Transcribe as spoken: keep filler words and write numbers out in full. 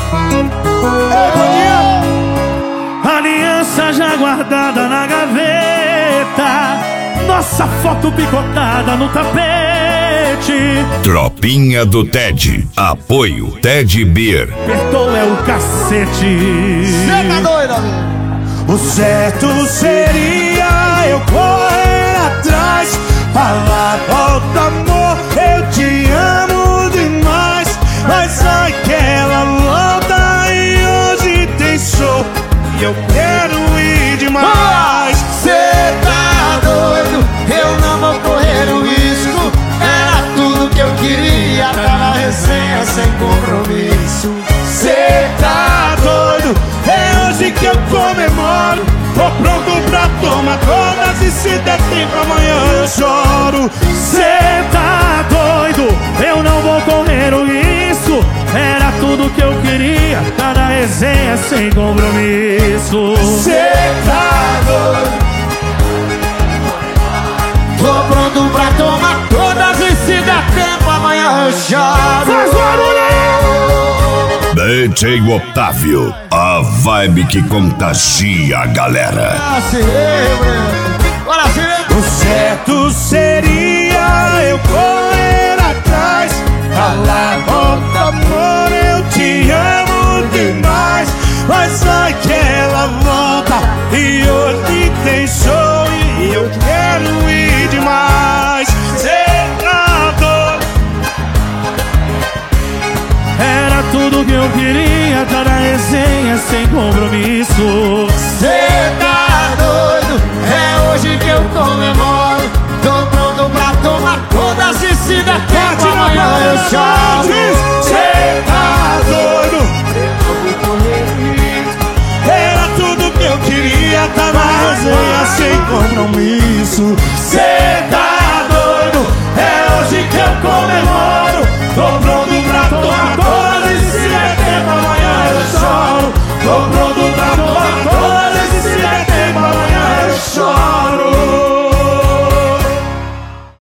Ei, bom dia. Aliança já guardada na gaveta, nossa foto picotada no tapete. Tropinha do Ted. Apoio Ted Beer. Apertou é o cacete. Cê tá doido, amigo? O certo seria eu correr atrás, falar volta amor, eu te amo demais. Mas aquela volta e hoje tem show e eu quero ir demais. Cê tá doido, eu não vou correr o risco. Era tudo que eu queria, tá na resenha sem compromisso. Cê tá doido, é hoje que eu comemoro. Tô pronto pra tomar todas e se der tempo amanhã eu choro. Cê tá doido, eu não vou correr o risco. Era tudo que eu queria, tá na resenha sem compromisso. Cê tá doido, tô pronto pra tomar todas e se der tempo amanhã eu choro. Faz barulho aí! D J Otávio, a vibe que contagia a galera. Bora se lembra, bora se lembra. O certo seria eu correr atrás, falar volta amor, eu te amo demais. Mas aquela volta e hoje tem show e eu quero ir demais. Cê tá doido, era tudo que eu queria, tá na resenha sem compromisso. Cê tá doido, é hoje que eu comemoro. Tô pronto pra tomar todas e se der tempo amanhã eu choro. Cê tá doido, era tudo que eu queria, tá na resenha sem compromisso. Cê tá doido, é hoje que eu comemoro. Tô pronto pra tomar todas e se der tempo amanhã eu choro. Tô pronto pra tomar